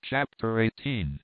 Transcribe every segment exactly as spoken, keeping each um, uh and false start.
Chapter eighteen.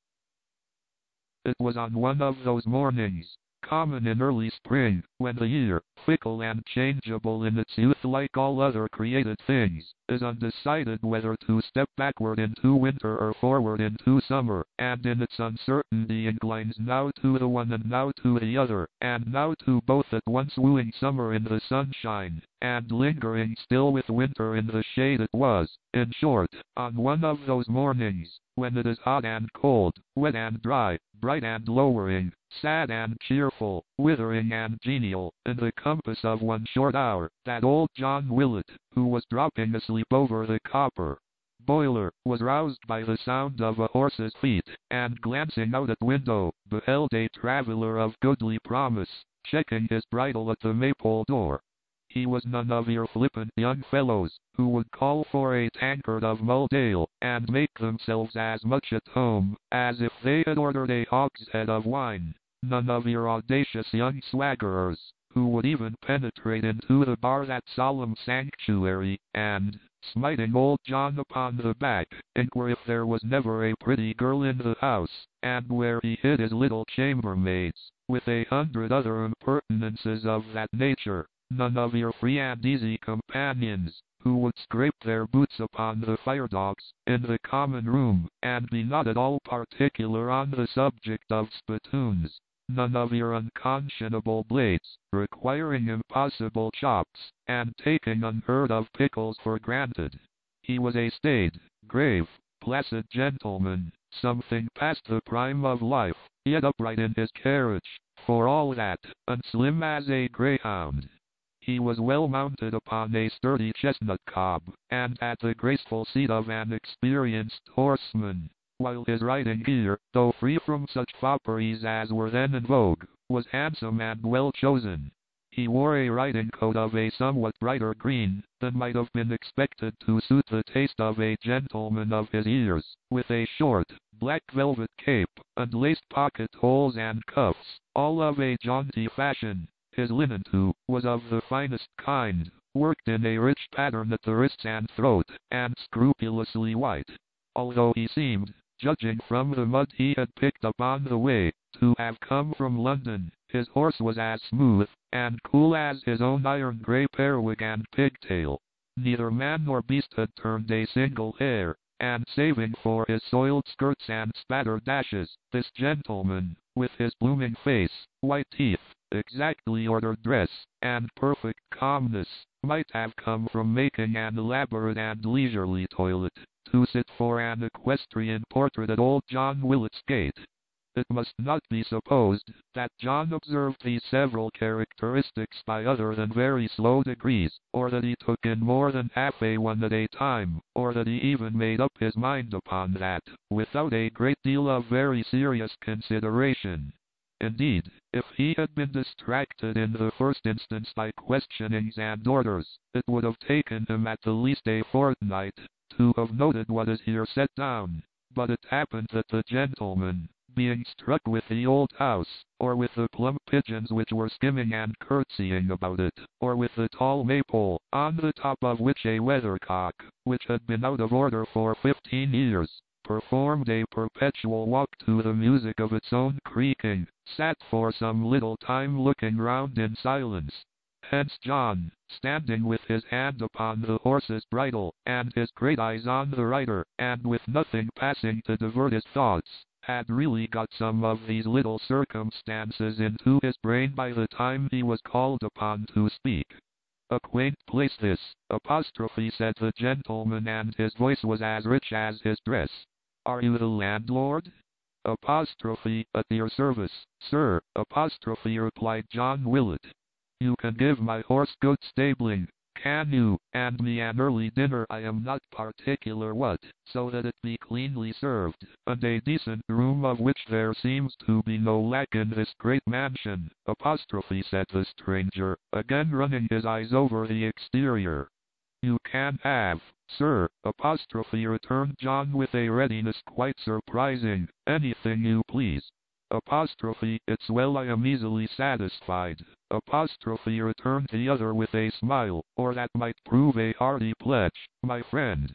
It was on one of those mornings, common in early spring, when the year, fickle and changeable in its youth like all other created things, is undecided whether to step backward into winter or forward into summer, and in its uncertainty inclines now to the one and now to the other, and now to both at once, wooing summer in the sunshine, and lingering still with winter in the shade it was. In short, on one of those mornings, when it is hot and cold, wet and dry, bright and lowering, sad and cheerful, withering and genial, in the compass of one short hour, that old John Willet, who was dropping asleep over the copper boiler, was roused by the sound of a horse's feet, and glancing out at window, beheld a traveller of goodly promise, checking his bridle at the Maypole door. He was none of your flippant young fellows, who would call for a tankard of mulled ale, and make themselves as much at home, as if they had ordered a hogshead of wine. None of your audacious young swaggerers, who would even penetrate into the bar, that solemn sanctuary, and, smiting old John upon the back, inquire if there was never a pretty girl in the house, and where he hid his little chambermaids, with a hundred other impertinences of that nature. None of your free and easy companions, who would scrape their boots upon the firedogs in the common room, and be not at all particular on the subject of spittoons. None of your unconscionable blades, requiring impossible chops, and taking unheard of pickles for granted. He was a staid, grave, placid gentleman, something past the prime of life, yet upright in his carriage, for all that, and slim as a greyhound. He was well mounted upon a sturdy chestnut cob, and at the graceful seat of an experienced horseman, while his riding gear, though free from such fopperies as were then in vogue, was handsome and well chosen. He wore a riding coat of a somewhat brighter green than might have been expected to suit the taste of a gentleman of his years, with a short, black velvet cape, and laced pocket holes and cuffs, all of a jaunty fashion. His linen, too, was of the finest kind, worked in a rich pattern at the wrists and throat, and scrupulously white. Although he seemed, judging from the mud he had picked up on the way, to have come from London, his horse was as smooth and cool as his own iron grey periwig and pigtail. Neither man nor beast had turned a single hair, and saving for his soiled skirts and spattered dashes, this gentleman, with his blooming face, white teeth, exactly ordered dress, and perfect calmness, might have come from making an elaborate and leisurely toilet, to sit for an equestrian portrait at old John Willet's gate. It must not be supposed that John observed these several characteristics by other than very slow degrees, or that he took in more than half a one at a time, or that he even made up his mind upon that, without a great deal of very serious consideration. Indeed, if he had been distracted in the first instance by questionings and orders, it would have taken him at the least a fortnight to have noted what is here set down. But it happened that the gentleman, being struck with the old house, or with the plump pigeons which were skimming and curtsying about it, or with the tall maypole, on the top of which a weathercock, which had been out of order for fifteen years, performed a perpetual walk to the music of its own creaking, sat for some little time looking round in silence. Hence John, standing with his hand upon the horse's bridle, and his great eyes on the rider, and with nothing passing to divert his thoughts, had really got some of these little circumstances into his brain by the time he was called upon to speak. "A quaint place this," apostrophe said the gentleman, and his voice was as rich as his dress. "Are you the landlord?" Apostrophe, "At your service, sir," apostrophe replied John Willet. "You can give my horse good stabling, can you, and me an early dinner, I am not particular what, so that it be cleanly served, and a decent room, of which there seems to be no lack in this great mansion," apostrophe said the stranger, again running his eyes over the exterior. "You can have, sir," apostrophe returned John with a readiness quite surprising, "anything you please." Apostrophe, "It's well, I am easily satisfied." Apostrophe returned the other with a smile, "or that might prove a hearty pledge, my friend."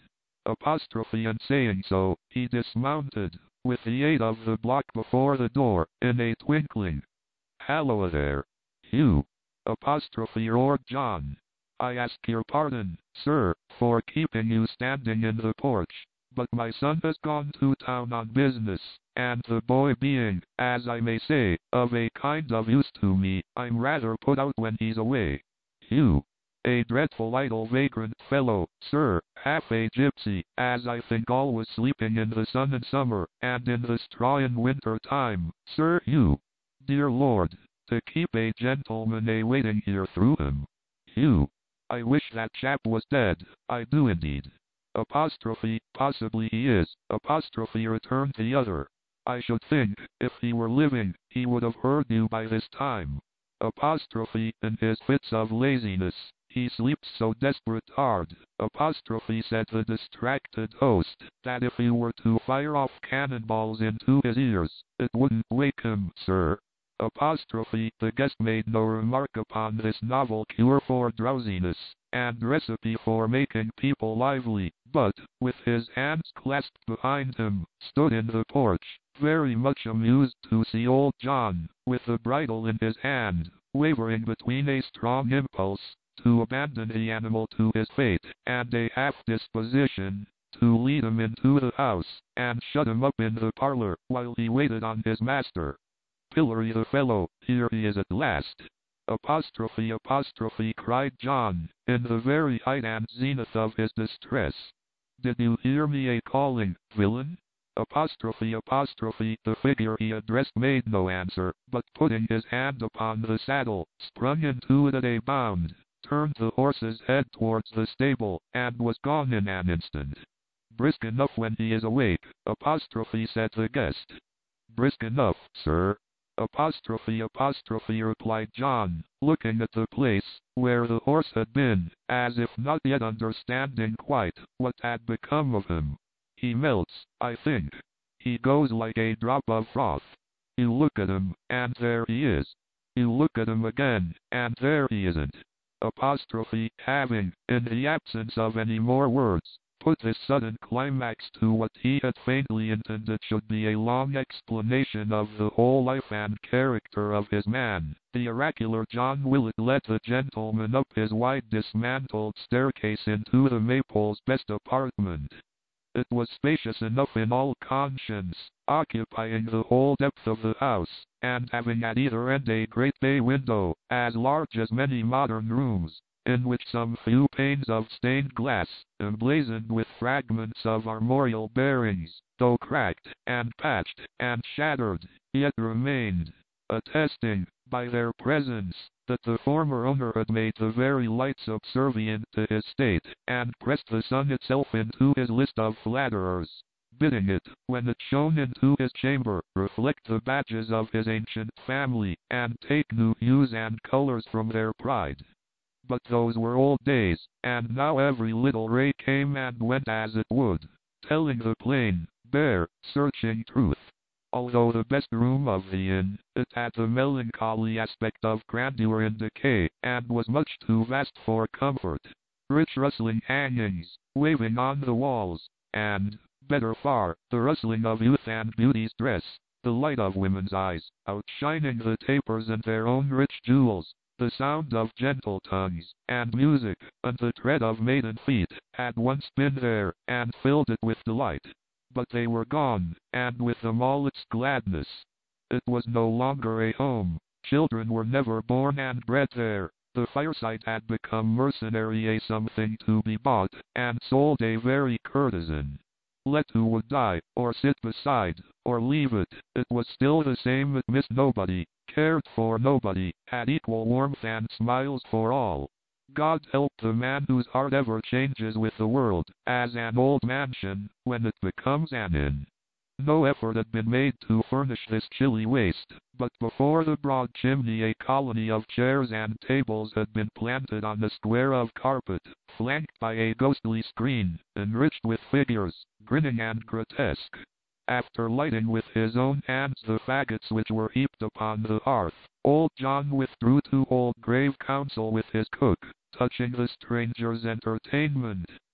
apostrophe, and saying so, he dismounted, with the aid of the block before the door, in a twinkling. "Halloa there, Hugh!" apostrophe roared John. "I ask your pardon, sir, for keeping you standing in the porch, but my son has gone to town on business, and the boy being, as I may say, of a kind of use to me, I'm rather put out when he's away. Hugh, a dreadful idle vagrant fellow, sir, half a gypsy, as I think always sleeping in the sun in summer, and in the straw in winter time, Sir Hugh. Dear Lord, to keep a gentleman a-waiting here through him. Hugh, I wish that chap was dead, I do indeed." Apostrophe, "Possibly he is," apostrophe returned the other. "I should think, if he were living, he would have heard you by this time." Apostrophe, "In his fits of laziness, he sleeps so desperate hard," apostrophe said the distracted host, "that if you were to fire off cannonballs into his ears, it wouldn't wake him, sir." Apostrophe, the guest made no remark upon this novel cure for drowsiness, and recipe for making people lively, but, with his hands clasped behind him, stood in the porch, very much amused to see old John, with the bridle in his hand, wavering between a strong impulse to abandon the animal to his fate, and a half disposition to lead him into the house, and shut him up in the parlor, while he waited on his master. "Pillory the fellow, here he is at last!" Apostrophe, apostrophe, cried John, in the very height and zenith of his distress. "Did you hear me a-calling, villain?" Apostrophe, apostrophe, the figure he addressed made no answer, but putting his hand upon the saddle, sprung into it at a bound, turned the horse's head towards the stable, and was gone in an instant. "Brisk enough when he is awake," apostrophe said the guest. "Brisk enough, sir," apostrophe, apostrophe, replied John, looking at the place where the horse had been, as if not yet understanding quite what had become of him. "He melts, I think. He goes like a drop of froth. You look at him, and there he is. You look at him again, and there he isn't." Apostrophe, having, in the absence of any more words, put this sudden climax to what he had faintly intended should be a long explanation of the whole life and character of his man, the oracular John Willet led the gentleman up his wide dismantled staircase into the Maypole's best apartment. It was spacious enough in all conscience, occupying the whole depth of the house, and having at either end a great bay window, as large as many modern rooms, in which some few panes of stained glass, emblazoned with fragments of armorial bearings, though cracked, and patched, and shattered, yet remained, attesting, by their presence, that the former owner had made the very light subservient to his state, and pressed the sun itself into his list of flatterers, bidding it, when it shone into his chamber, reflect the badges of his ancient family, and take new hues and colors from their pride. But those were old days, and now every little ray came and went as it would, telling the plain, bare, searching truth. Although the best room of the inn, it had the melancholy aspect of grandeur in decay, and was much too vast for comfort. Rich rustling hangings, waving on the walls, and, better far, the rustling of youth and beauty's dress, the light of women's eyes, outshining the tapers and their own rich jewels, the sound of gentle tongues, and music, and the tread of maiden feet, had once been there, and filled it with delight. But they were gone, and with them all its gladness. It was no longer a home. Children were never born and bred there. The fireside had become mercenary, a something to be bought and sold, a very courtesan. Let who would die, or sit beside, or leave it, it was still the same. It missed nobody, cared for nobody, had equal warmth and smiles for all. God help the man whose heart ever changes with the world, as an old mansion, when it becomes an inn. No effort had been made to furnish this chilly waste, but before the broad chimney a colony of chairs and tables had been planted on a square of carpet, flanked by a ghostly screen, enriched with figures, grinning and grotesque. After lighting with his own hands the faggots which were heaped upon the hearth, old John withdrew to hold grave counsel with his cook, touching the stranger's entertainment.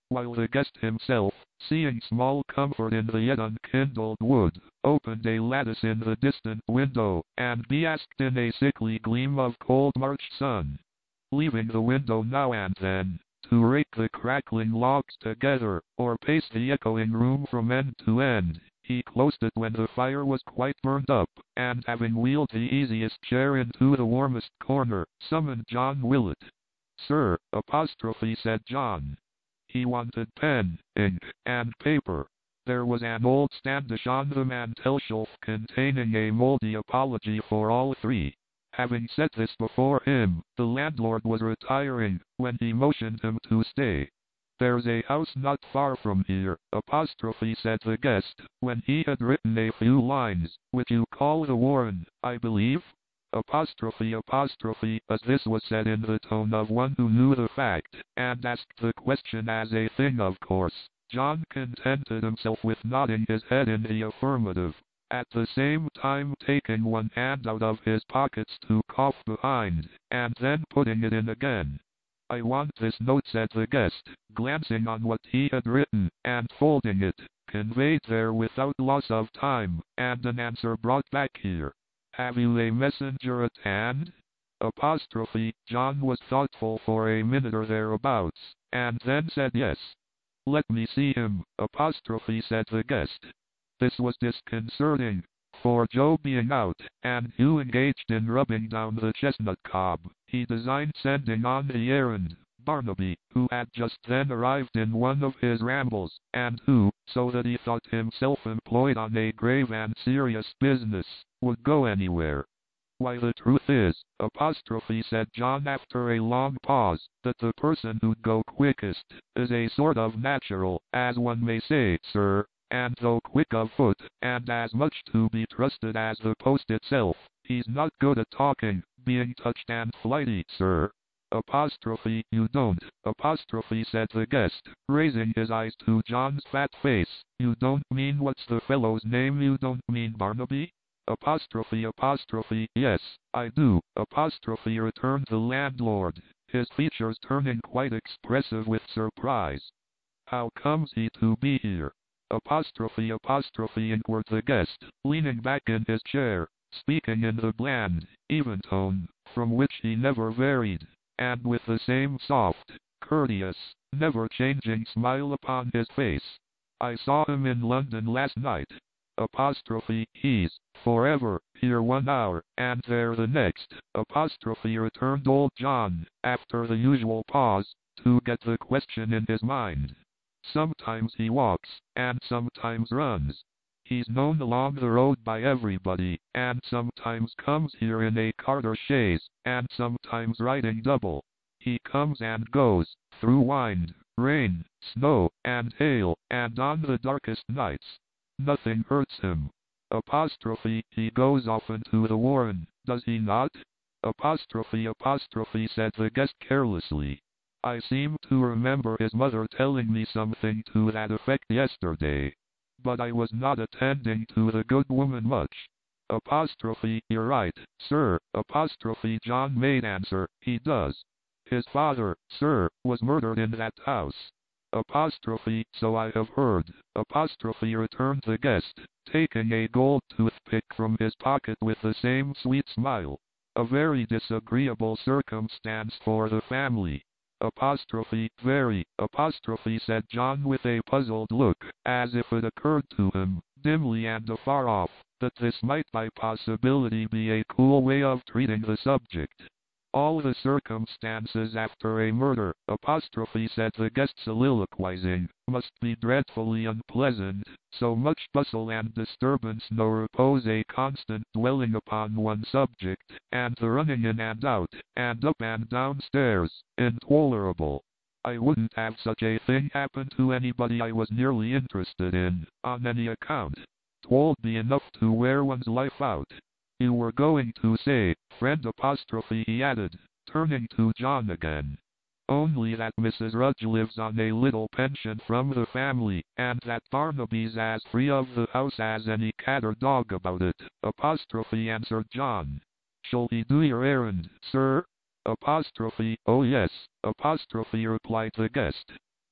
while the guest himself, seeing small comfort in the yet unkindled wood, opened a lattice in the distant window, and basked in a sickly gleam of cold March sun. Leaving the window now and then, to rake the crackling logs together, or pace the echoing room from end to end, he closed it when the fire was quite burned up, and having wheeled the easiest chair into the warmest corner, summoned John Willett. "Sir," apostrophe said John. He wanted pen, ink, and paper. There was an old standish on the mantelshelf containing a mouldy apology for all three. Having set this before him, the landlord was retiring, when he motioned him to stay. "There's a house not far from here," apostrophe said the guest, when he had written a few lines, "which you call the Warren, I believe?" Apostrophe apostrophe, as this was said in the tone of one who knew the fact, and asked the question as a thing of course, John contented himself with nodding his head in the affirmative, at the same time taking one hand out of his pockets to cough behind, and then putting it in again. "I want this note," said the guest, glancing on what he had written, and folding it, conveyed there without loss of time, and an answer brought back here. "Have you a messenger at hand?" Apostrophe. John was thoughtful for a minute or thereabouts, and then said yes. "Let me see him," apostrophe said the guest. This was disconcerting, for Joe being out, and Hugh engaged in rubbing down the chestnut cob, he designed sending on the errand Barnaby, who had just then arrived in one of his rambles, and who, so that he thought himself employed on a grave and serious business, would go anywhere. "Why, the truth is," apostrophe said John after a long pause, "that the person who'd go quickest is a sort of natural, as one may say, sir, and though quick of foot, and as much to be trusted as the post itself, he's not good at talking, being touched and flighty, sir." Apostrophe. "You don't," apostrophe said the guest, raising his eyes to John's fat face, "you don't mean what's the fellow's name you don't mean Barnaby?" Apostrophe apostrophe. "Yes, I do," apostrophe returned the landlord, his features turning quite expressive with surprise. "How comes he to be here?" Apostrophe apostrophe inquired the guest, leaning back in his chair, speaking in the bland, even tone, from which he never varied, and with the same soft, courteous, never-changing smile upon his face. "I saw him in London last night." Apostrophe. "He's forever here one hour, and there the next," apostrophe returned old John, after the usual pause, to get the question in his mind. "Sometimes he walks, and sometimes runs. He's known along the road by everybody, and sometimes comes here in a cart or chaise, and sometimes riding double. He comes and goes, through wind, rain, snow, and hail, and on the darkest nights. Nothing hurts him." Apostrophe. "He goes often to the Warren, does he not?" Apostrophe apostrophe said the guest carelessly. "I seem to remember his mother telling me something to that effect yesterday. But I was not attending to the good woman much." Apostrophe. "You're right, sir," apostrophe John made answer, "he does. His father, sir, was murdered in that house." Apostrophe. "So I have heard," apostrophe returned the guest, taking a gold toothpick from his pocket with the same sweet smile. "A very disagreeable circumstance for the family." Apostrophe. "Very," apostrophe said John with a puzzled look, as if it occurred to him, dimly and afar off, that this might by possibility be a cool way of treating the subject. "All the circumstances after a murder," apostrophe said the guest soliloquizing, "must be dreadfully unpleasant, so much bustle and disturbance, no repose, a constant dwelling upon one subject, and the running in and out, and up and down stairs, intolerable. I wouldn't have such a thing happen to anybody I was nearly interested in, on any account. 'Twould be enough to wear one's life out. You were going to say, friend apostrophe," he added, turning to John again. "Only that Missus Rudge lives on a little pension from the family, and that Barnaby's as free of the house as any cat or dog about it," apostrophe answered John. "Shall he do your errand, sir?" Apostrophe. "Oh yes," apostrophe replied the guest.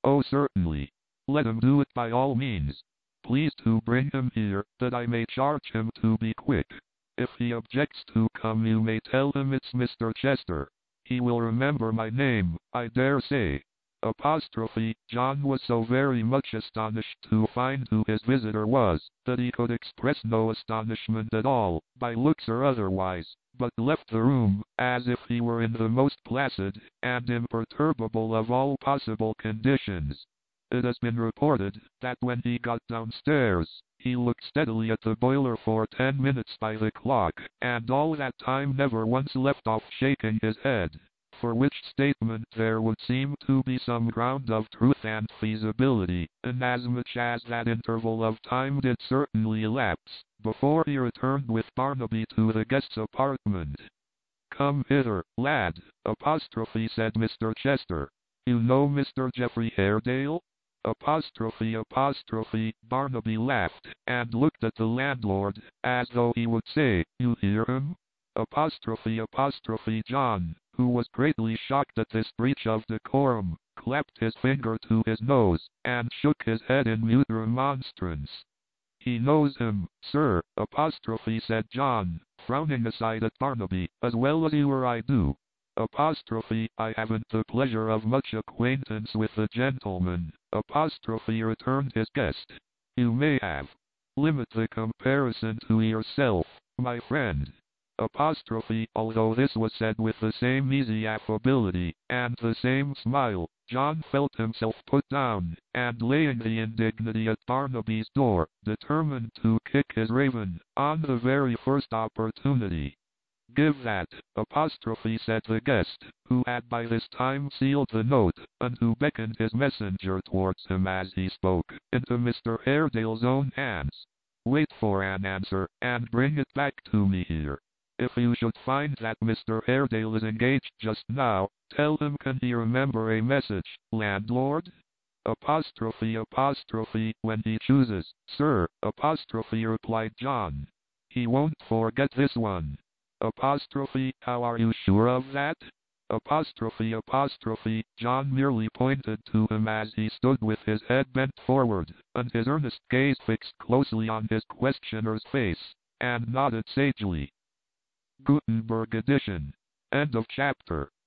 Oh, certainly. Let him do it by all means. Please to bring him here, that I may charge him to be quick. If he objects to come, you may tell him it's Mister Chester. He will remember my name, I dare say. Apostrophe. John was so very much astonished to find who his visitor was, that he could express no astonishment at all, by looks or otherwise, but left the room, as if he were in the most placid, and imperturbable of all possible conditions. It has been reported, that when he got downstairs, he looked steadily at the boiler for ten minutes by the clock, and all that time never once left off shaking his head. For which statement there would seem to be some ground of truth and feasibility, inasmuch as that interval of time did certainly elapse, before he returned with Barnaby to the guest's apartment. "Come hither, lad," apostrophe said Mister Chester. "You know Mister Geoffrey Haredale?" Apostrophe apostrophe. Barnaby laughed, and looked at the landlord, as though he would say, "You hear him?" Apostrophe apostrophe. John, who was greatly shocked at this breach of decorum, clapped his finger to his nose, and shook his head in mute remonstrance. "He knows him, sir," apostrophe said John, frowning aside at Barnaby, "as well as you or I do." Apostrophe. "I haven't the pleasure of much acquaintance with the gentleman," apostrophe returned his guest. "You may have. Limit the comparison to yourself, my friend." Apostrophe. Although this was said with the same easy affability, and the same smile, John felt himself put down, and laying the indignity at Barnaby's door, determined to kick his raven, on the very first opportunity. "Give that," apostrophe said the guest, who had by this time sealed the note, and who beckoned his messenger towards him as he spoke, into Mister Haredale's own hands. "Wait for an answer, and bring it back to me here. If you should find that Mister Haredale is engaged just now, tell him can he remember a message, landlord?" Apostrophe apostrophe. "When he chooses, sir," apostrophe replied John. "He won't forget this one." Apostrophe. "How are you sure of that?" Apostrophe apostrophe. John merely pointed to him as he stood with his head bent forward, and his earnest gaze fixed closely on his questioner's face, and nodded sagely. Gutenberg edition. End of chapter.